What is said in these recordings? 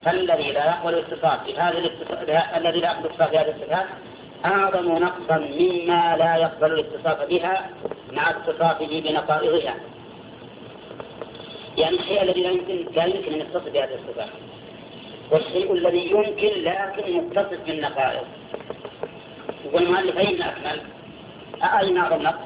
فالذي لا يقبل الاتصاف الذي لا يقبل الاتصاف بهذه الصفات أعظم نقصا مما لا يقبل الاتصاف بها مع اتصافه بنقائضها. يعني الشيء الذي لا يمكن أن يتصف بهذه الصفات، والشيء الذي يمكن لكن متصف بالنقائض. يقول المؤلف أين أكمل؟ أين أعظم نقص؟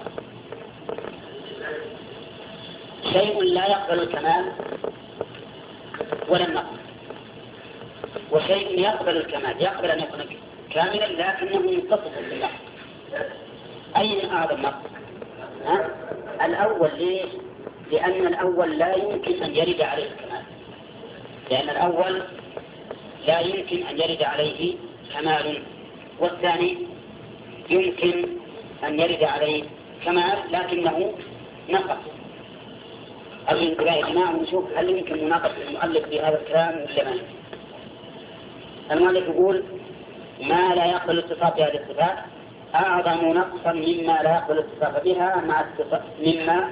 شيء لا يقبل الكمال ولا النقص، وشيء يقبل الكمال، يقبل أن يكون كاملا لكنه متصف بالنقص. أين أعظم نقص؟ الأول. ليش؟ لأن الأول لا يمكن أن يرد عليه الكمال، لأن الأول لا يمكن أن يرد عليه كمال، والثاني يمكن أن يرد عليه كمال لكنه نقص. الانتباه يا جماعة ونشوف هل يمكن مناقشة المؤلف بهذا الكلام ولا ما يمكن. المؤلف يقول ما لا يقبل الاتصاف بهذه الصفات أعظم نقصا مما لا يقبل الاتصاف بها مع اتصاف مما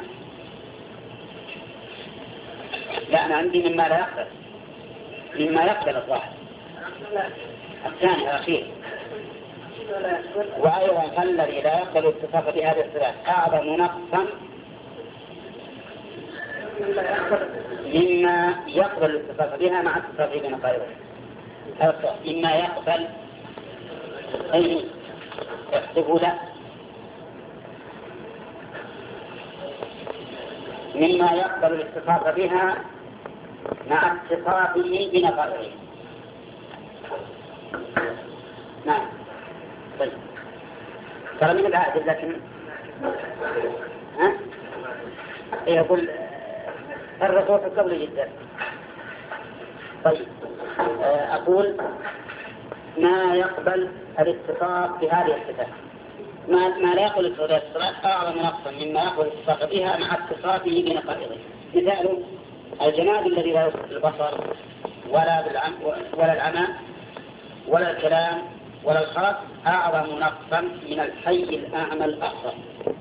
لا أنا عندي مما لا يقبل، مما يقبل الظاهر الثاني الأخير. وأيضا فالذي لا يقبل الاتصاف بهذه الصفات أعظم نقصا مما يقبل الاتصاف بها مع اتصافه بنقائضها. مما يقبل أي يحسب له مما يقبل الاتصاف بها مع اتصافه بنقائضها. نعم. طيب ترى من العادل لكن يقول الرسول قبل جدا. طيب أقول ما يقبل الاتصاف بهذه الصفات ما لا يقبل الاتصاف بهذه الصفات أعظم نقصا مما يقبل الاتصاف بها مع اتصافه بنقائضه. مثال الجماد الذي لا يصف البصر ولا العمى ولا الكلام ولا الخاص أعظم نقصا من الحي الأعمى الأخضر.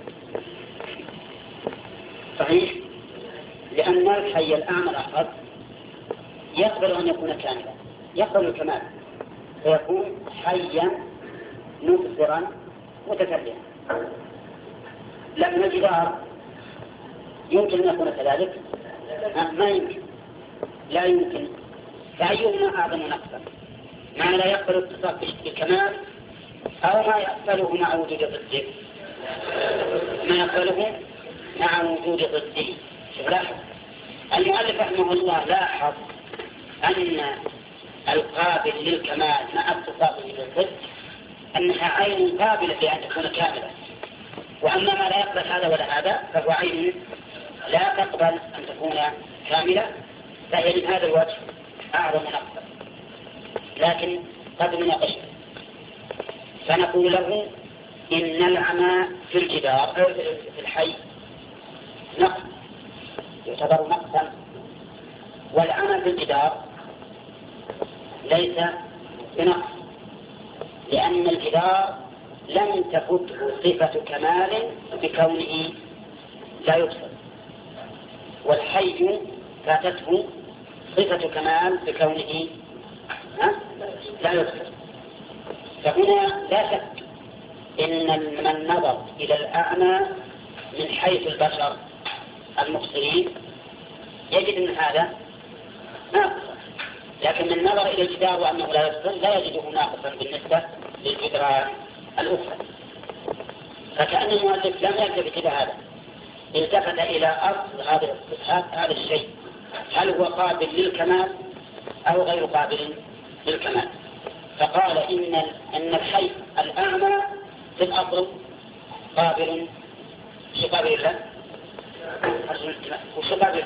صحيح؟ لأن الحي الأعمى الأخضر يقبل أن يكون كاملا، يقبل الكمال، فيكون حيا مبصرا متكلما. لكن الجدار يمكن أن يكون كذلك؟ ما يمكن، لا يمكن. فأيهما أعظم نقصا؟ ما لا يقبل الاتصاف بالكمال أو ما يقبله مع وجود ضده؟ ما يقبله مع وجود ضده. لاحظ المؤلف رحمه الله لاحظ أن القابل للكمال مع اتصافه بالضد أنها عين قابلة لأن تكون كاملة، وأما ما لا يقبل هذا ولا هذا فهو عين لا تقبل أن تكون كاملة، فهي من هذا الوجه أعظم نقصا. لكن قد نناقش فنقول له إن العمى في الجدار في الحي نقص يعتبر نقصا، والعمى في الجدار ليس بنقص، لأن الجدار لم تفته صفة كمال بكونه لا يبصر، والحي فاتته صفة كمال بكونه لا يبصر. فهنا لا شك إن من نظر إلى الأعمى من حيث البشر المبصرين يجد أن هذا ناقص، لكن من نظر إلى الجدار وأنه لا يبصر لا يجده ناقصا بالنسبة للجدران الأخرى. فكأن المؤلف لم يلتفت إلى هذا، التفت إلى أصل هذا الشيء، هل هو قابل للكمال أو غير قابل للكمال. فقال إن الحي الأعمى في الأصل قابل له وش قابل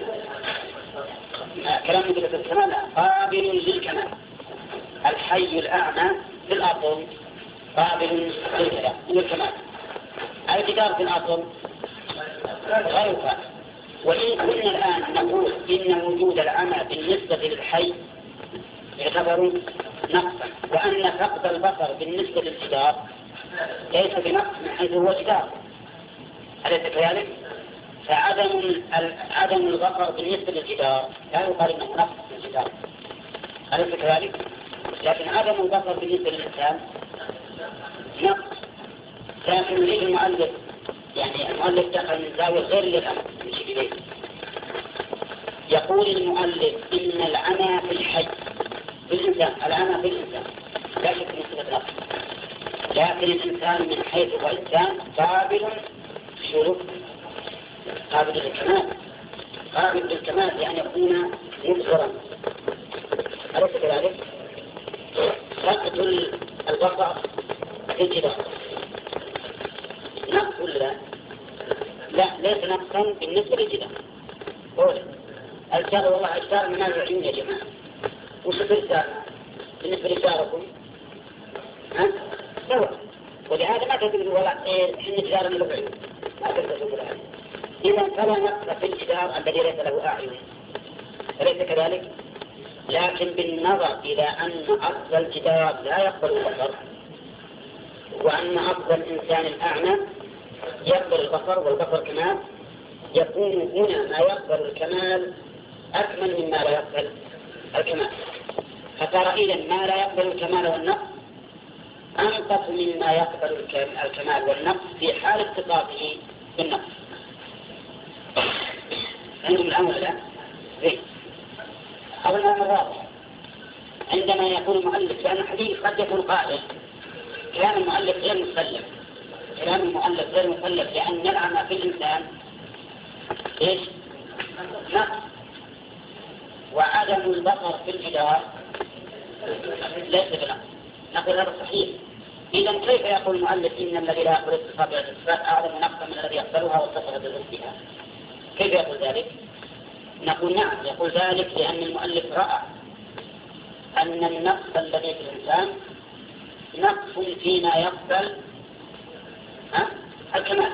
كلام يقول في الكمال قابل للكمال. الحي الأعمى في الأصل قابل للكمال. الجدار في الأصل غير قابل. وإن كنا الآن نقول إن وجود العمى بالنسبة للحي يعتبر نقصا، وأن فقد البصر بالنسبة للجدار ليس بنقص من حيث هو جدار، أليس كذلك؟ فعدم البصر بالنسبة للجدار لا يقال إنه نقص في الجدار، أليس كذلك؟ لكن عدم البصر بالنسبة للإنسان نقص. لكن يريد المؤلف، يعني المؤلف دخل من زاوية غير للأمر يمشي إليه. يقول المؤلف إن العمى في الحي في الإنسان، العمى في الإنسان لا شك من صفة نقص، لكن الإنسان من حيث هو إنسان قابل شروط، قابل للكمال، قابل للكمال لأن يكون مبصرا. أليس كذلك؟ فقد البصر في الجدار نقص ولا لا؟ ليس نقصا بالنسبة للجدار. الجدار والله الجدار من العيون يا جماعة، وش الجدار بالنسبة لجداركم؟ سواء. ولهذا ما تقول ولا حين جدار له عيون، ما تقول هذا. إذا فلا نقص في الجدار الذي ليس له أعين، أليس كذلك؟ لكن بالنظر إلى أن أصل الجدار لا يقبل البصر، وأن أصل الإنسان الأعمى يقبل البصر والبصر كمال، يكون هنا ما يقبل الكمال أكمل مما لا يقبل الكمال. فترى إذن ما لا يقبل الكمال والنقص أنقص مما يقبل الكمال والنقص في حال اتصافه بالنقص. عندهم الأمر لا؟ زين. أو الأمر الرابع عندما يكون المؤلف، لأن الحديث قد يكون قائل كلام المؤلف غير مسلم، كلام المؤلف غير مسلم، لأن العمى في الإنسان إيش؟ نقص، وعدم البصر في الجدار ليس بنقص. نقول هذا صحيح. إذا كيف يقول المؤلف إن الذي لا يقبل اتصاف بالصفات أعظم نقصا من الذي يقبلها واتصف بضدها؟ كيف يقول ذلك؟ نقول نعم، يقول ذلك لأن المؤلف رأى أن النقص الذي في الإنسان نقص فيما يقبل الكمال،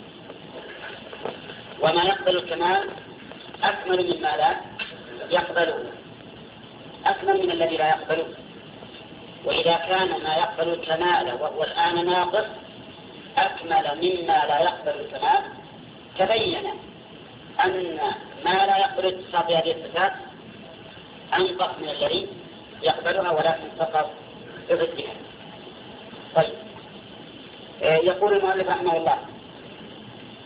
وما يقبل الكمال أكمل مما لا يقبله، أكمل من الذي لا يقبله. وإذا كان ما يقبل الكمال وهو الآن ناقص أكمل مما لا يقبل الكمال، تبين أن ما لا يقبل اتصاف هذه الصفات أنقص من الذي يقبلها، ولكن فقط بضدها. طيب، يقول المؤلف رحمه الله